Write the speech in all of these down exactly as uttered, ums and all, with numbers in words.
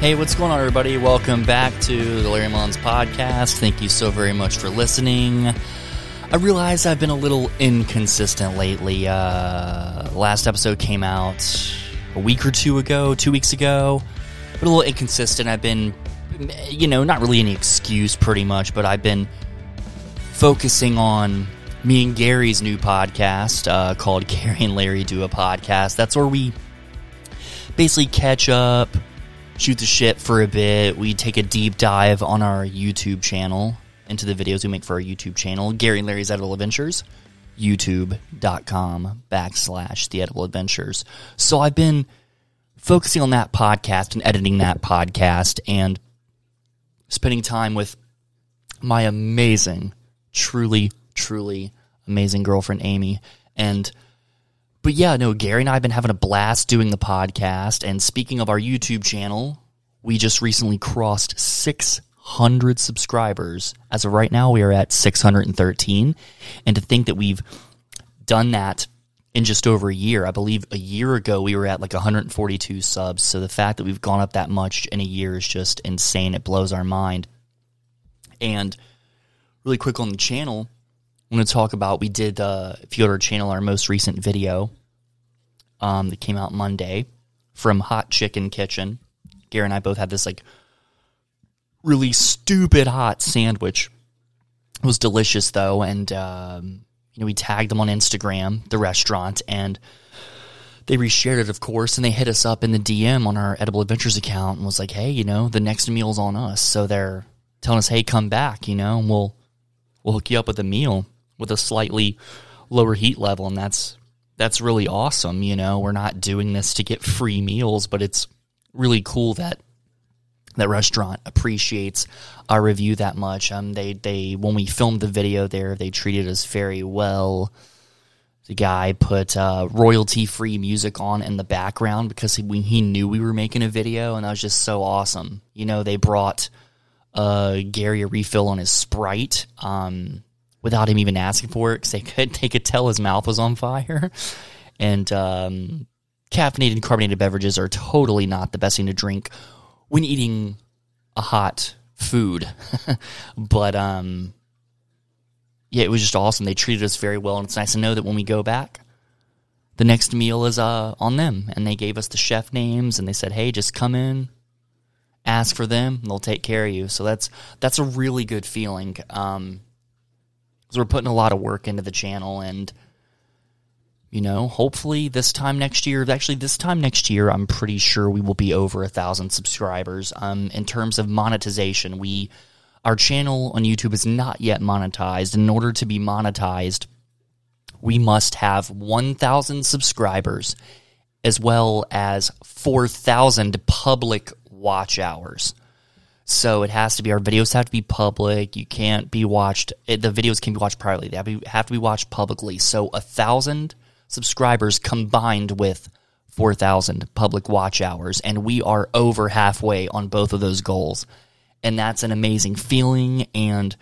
Hey, what's going on, everybody? Welcome back to the Larry Mullins Podcast. Thank you so very much for listening. I realize I've been a little inconsistent lately. Uh, last episode came out a week or two ago, two weeks ago. But a little inconsistent. I've been, you know, not really any excuse pretty much, but I've been focusing on me and Gary's new podcast uh, called Gary and Larry Do a Podcast. That's where we basically catch up, shoot the shit for a bit. We take a deep dive on our YouTube channel into the videos we make for our YouTube channel, Gary and Larry's Edible Adventures, youtube.com backslash The Edible Adventures. So I've been focusing on that podcast and editing that podcast and spending time with my amazing, truly, truly amazing girlfriend, Amy. And But yeah, no, Gary and I have been having a blast doing the podcast, and speaking of our YouTube channel, we just recently crossed six hundred subscribers. As of right now, we are at six hundred thirteen, and to think that we've done that in just over a year. I believe a year ago we were at like one hundred forty-two subs, so the fact that we've gone up that much in a year is just insane. It blows our mind. And really quick on the channel, I'm going to talk about, we did, uh, if you go to our channel, our most recent video um, that came out Monday from Hot Chicken Kitchen. Gary and I both had this like really stupid hot sandwich. It was delicious though, and um, you know, we tagged them on Instagram, the restaurant, and they reshared it, of course, and they hit us up in the D M on our Edible Adventures account and was like, hey, you know, the next meal's on us. So they're telling us, hey, come back, you know, and we'll we'll hook you up with a meal with a slightly lower heat level, and that's that's really awesome. You know, we're not doing this to get free meals, but it's really cool that that restaurant appreciates our review that much. Um, they they when we filmed the video there, they treated us very well. The guy put uh, royalty-free music on in the background because he, he knew we were making a video, and that was just so awesome. You know, they brought uh, Gary a refill on his Sprite. Um, without him even asking for it, because they could, they could tell his mouth was on fire. And um, caffeinated and carbonated beverages are totally not the best thing to drink when eating a hot food. But, um, yeah, it was just awesome. They treated us very well, and it's nice to know that when we go back, the next meal is uh, on them. And they gave us the chef names, and they said, hey, just come in, ask for them, and they'll take care of you. So that's that's a really good feeling. Um So we're putting a lot of work into the channel, and, you know, hopefully this time next year, actually this time next year, I'm pretty sure we will be over a thousand subscribers. Um, in terms of monetization, we, our channel on YouTube is not yet monetized. In order to be monetized, we must have one thousand subscribers as well as four thousand public watch hours. So it has to be, our videos have to be public. You can't be watched, it, the videos can be watched privately. They have to be, have to be watched publicly. So a thousand subscribers combined with four thousand public watch hours, and we are over halfway on both of those goals. And that's an amazing feeling. And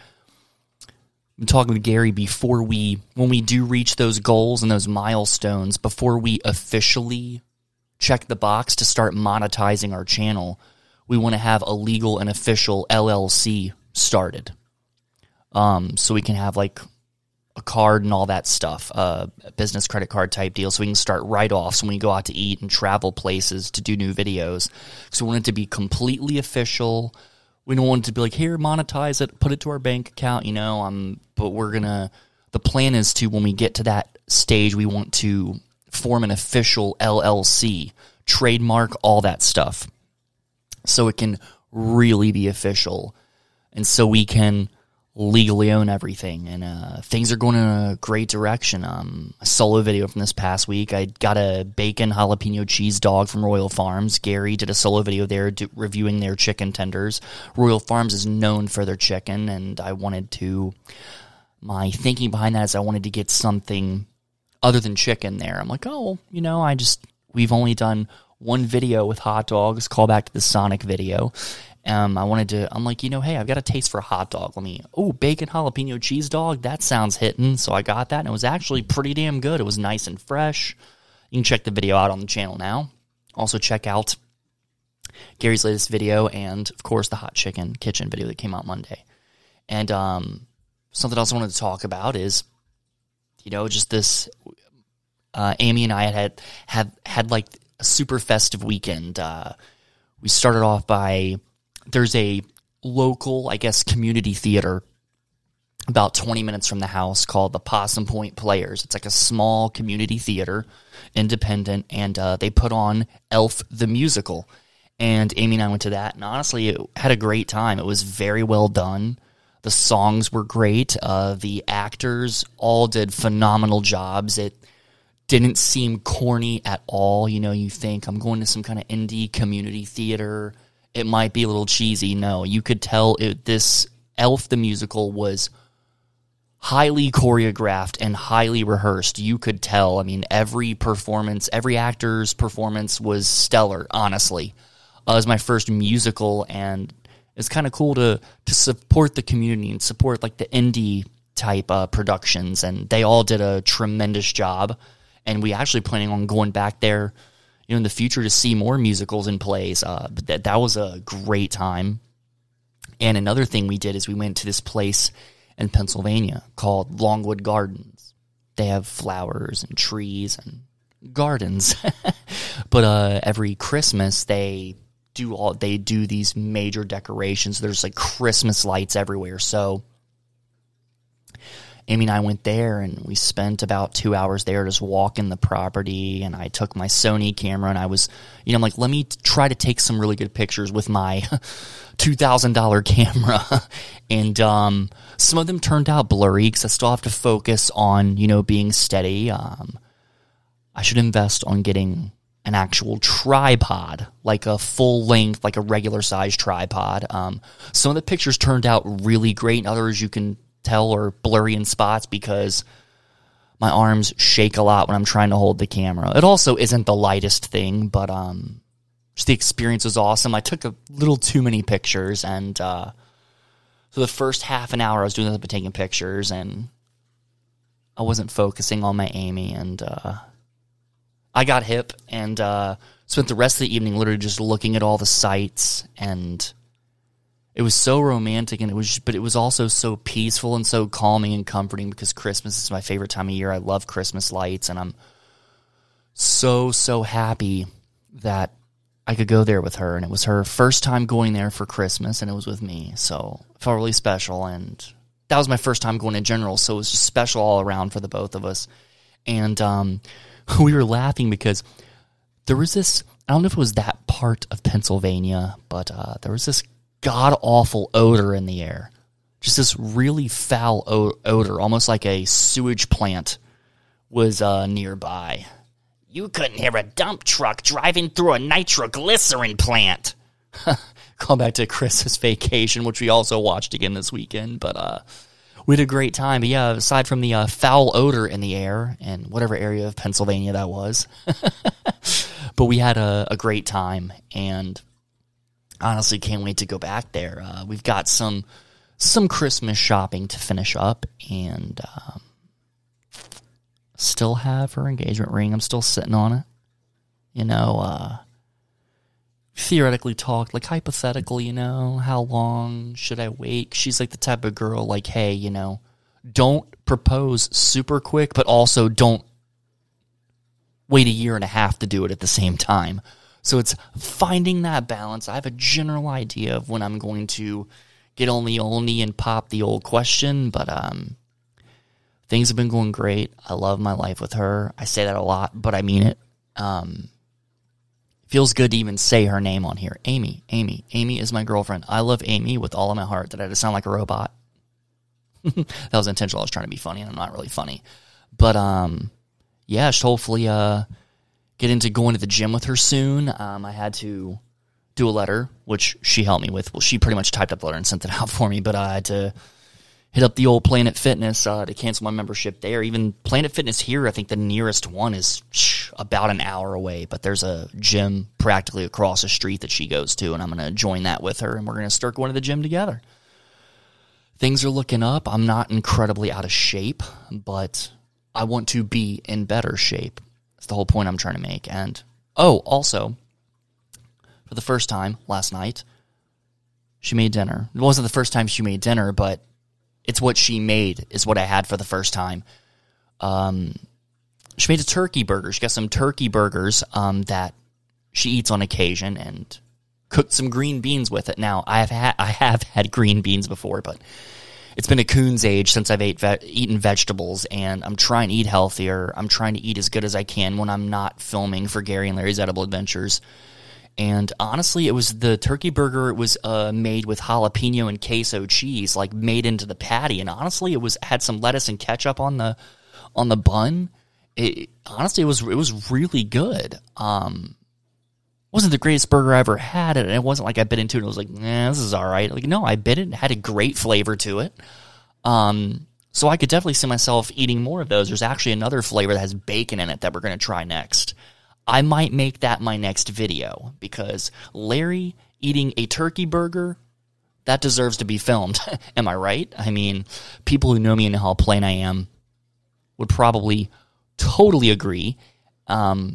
I'm talking with Gary before we, when we do reach those goals and those milestones, before we officially check the box to start monetizing our channel, we want to have a legal and official L L C started, um, so we can have like a card and all that stuff, uh, a business credit card type deal, so we can start write-offs when we go out to eat and travel places to do new videos. So we want it to be completely official. We don't want it to be like, here, monetize it, put it to our bank account, you know. Um, but we're gonna. The plan is to, when we get to that stage, we want to form an official L L C, trademark, all that stuff, so it can really be official, and so we can legally own everything. And uh, things are going in a great direction. Um, a solo video from this past week, I got a bacon jalapeno cheese dog from Royal Farms. Gary did a solo video there do, reviewing their chicken tenders. Royal Farms is known for their chicken, and I wanted to, my thinking behind that is I wanted to get something other than chicken there. I'm like, oh, you know, I just, we've only done one video with hot dogs, call back to the Sonic video. Um, I wanted to, I'm like, you know, hey, I've got a taste for a hot dog. Let me, oh, bacon jalapeno cheese dog, that sounds hitting. So I got that, and it was actually pretty damn good. It was nice and fresh. You can check the video out on the channel now. Also check out Gary's latest video, and of course the hot chicken kitchen video that came out Monday. And um, something else I wanted to talk about is, you know, just this. Uh, Amy and I had had had, had like a super festive weekend. Uh, we started off by there's a local, I guess, community theater about twenty minutes from the house called the Possum Point Players. It's like a small community theater, independent, and uh, they put on Elf the Musical. And Amy and I went to that, and honestly, it had a great time. It was very well done. The songs were great. Uh, the actors all did phenomenal jobs. It didn't seem corny at all. You know, you think, I'm going to some kind of indie community theater. It might be a little cheesy. No, you could tell it, this Elf the Musical was highly choreographed and highly rehearsed. You could tell. I mean, every performance, every actor's performance was stellar, honestly. Uh, it was my first musical, and it's kind of cool to to support the community and support like the indie type uh, productions, and they all did a tremendous job. And we actually planning on going back there, you know, in the future to see more musicals and plays. Uh, but that that was a great time. And another thing we did is we went to this place in Pennsylvania called Longwood Gardens. They have flowers and trees and gardens. But uh, every Christmas they do all they do these major decorations. There's like Christmas lights everywhere. So Amy and I went there, and we spent about two hours there just walking the property, and I took my Sony camera, and I was, you know, I'm like, let me try to take some really good pictures with my two thousand dollars camera, and um, some of them turned out blurry because I still have to focus on, you know, being steady. Um, I should invest on getting an actual tripod, like a full length, like a regular size tripod. Um, some of the pictures turned out really great, and others you can tell are blurry in spots because my arms shake a lot when I'm trying to hold the camera. It also isn't the lightest thing, but um, just the experience was awesome. I took a little too many pictures, and uh, so the first half an hour I was doing nothing but taking pictures, and I wasn't focusing on my Amy, and uh, I got hip and uh, spent the rest of the evening literally just looking at all the sights, and it was so romantic, and it was, but it was also so peaceful and so calming and comforting because Christmas is my favorite time of year. I love Christmas lights, and I'm so, so happy that I could go there with her, and it was her first time going there for Christmas, and it was with me, so it felt really special, and that was my first time going in general, so it was just special all around for the both of us. And um, we were laughing because there was this, I don't know if it was that part of Pennsylvania, but uh, there was this god-awful odor in the air. Just this really foul o- odor, almost like a sewage plant was uh, nearby. You couldn't hear a dump truck driving through a nitroglycerin plant. Call back to Christmas Vacation, which we also watched again this weekend, but uh, we had a great time. But yeah, aside from the uh, foul odor in the air, and whatever area of Pennsylvania that was, but we had a, a great time, and honestly can't wait to go back there. Uh, we've got some some Christmas shopping to finish up, and um, still have her engagement ring. I'm still sitting on it. You know, uh, theoretically talked, like hypothetically, you know, how long should I wait? She's like the type of girl, like, hey, you know, don't propose super quick, but also don't wait a year and a half to do it at the same time. So it's finding that balance. I have a general idea of when I'm going to get on the only and pop the old question, but um, things have been going great. I love my life with her. I say that a lot, but I mean it. Um, feels good to even say her name on here. Amy, Amy, Amy is my girlfriend. I love Amy with all of my heart. Did I just sound like a robot? That was intentional. I was trying to be funny, and I'm not really funny. But um, yeah, should hopefully uh, get into going to the gym with her soon. Um, I had to do a letter, which she helped me with. Well, she pretty much typed up the letter and sent it out for me, but I had to hit up the old Planet Fitness uh, to cancel my membership there. Even Planet Fitness here, I think the nearest one is shh, about an hour away, but there's a gym practically across the street that she goes to, and I'm going to join that with her, and we're going to start going to the gym together. Things are looking up. I'm not incredibly out of shape, but I want to be in better shape. That's the whole point I'm trying to make. And, oh, also, for the first time last night. She made dinner. It wasn't the first time she made dinner, but it's what she made is what I had for the first time. Um, she made a turkey burger. She got some turkey burgers um, that she eats on occasion and cooked some green beans with it. Now, I have had I have had green beans before, but it's been a coon's age since I've ate ve- eaten vegetables, and I'm trying to eat healthier. I'm trying to eat as good as I can when I'm not filming for Gary and Larry's Edible Adventures. And honestly, it was the turkey burger. It was uh, made with jalapeno and queso cheese, like made into the patty. And honestly, it was had some lettuce and ketchup on the on the bun. It, honestly, it was it was really good. Um, wasn't the greatest burger I ever had, and it wasn't like I bit into it and was like, nah, this is all right. Like, no, I bit it and had a great flavor to it. Um, so I could definitely see myself eating more of those. There's actually another flavor that has bacon in it that we're going to try next. I might make that my next video, because Larry eating a turkey burger, that deserves to be filmed. Am I right? I mean, people who know me and know how plain I am would probably totally agree. Um,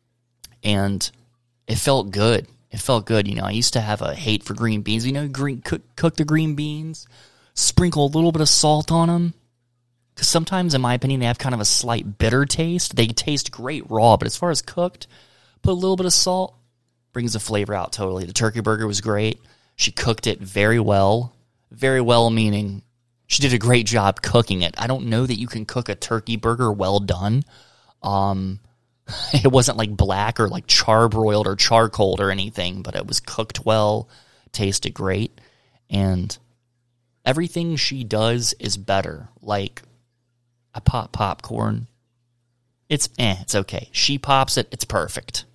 and it felt good. It felt good. You know, I used to have a hate for green beans. You know, green cook, cook the green beans, sprinkle a little bit of salt on them. Because sometimes, in my opinion, they have kind of a slight bitter taste. They taste great raw, but as far as cooked, put a little bit of salt, brings the flavor out totally. The turkey burger was great. She cooked it very well. Very well meaning she did a great job cooking it. I don't know that you can cook a turkey burger well done. Um, it wasn't like black or like charbroiled or charcoaled or anything, but it was cooked well, tasted great, and everything she does is better. Like, I pop popcorn. It's eh, it's okay. She pops it, it's perfect.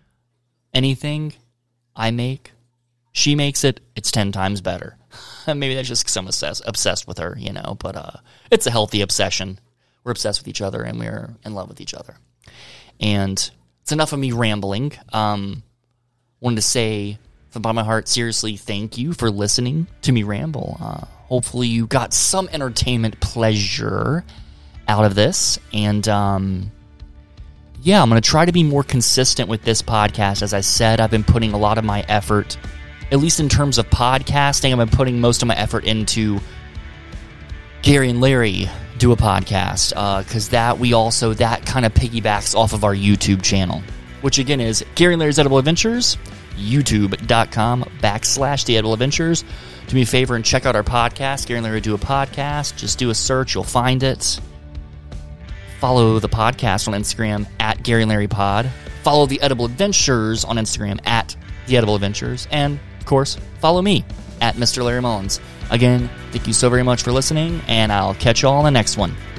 Anything I make, she makes it, it's ten times better. Maybe that's just because I'm obsessed, obsessed with her, you know, but uh, it's a healthy obsession. We're obsessed with each other, and we're in love with each other. And it's enough of me rambling. Um, wanted to say from the bottom of my heart, seriously, thank you for listening to me ramble. Uh, hopefully you got some entertainment pleasure out of this. And um, yeah, I'm going to try to be more consistent with this podcast. As I said, I've been putting a lot of my effort, at least in terms of podcasting, I've been putting most of my effort into Gary and Larry do a podcast, because uh, that we also, that kind of piggybacks off of our YouTube channel, which again is Gary and Larry's Edible Adventures, youtube.com backslash The Edible Adventures. Do me a favor and check out our podcast, Gary and Larry Do a Podcast. Just do a search, you'll find it. Follow the podcast on Instagram at Gary and Larry Pod. Follow The Edible Adventures on Instagram at The Edible Adventures. And, of course, follow me at Mister Larry Mullins. Again, thank you so very much for listening, and I'll catch you all on the next one.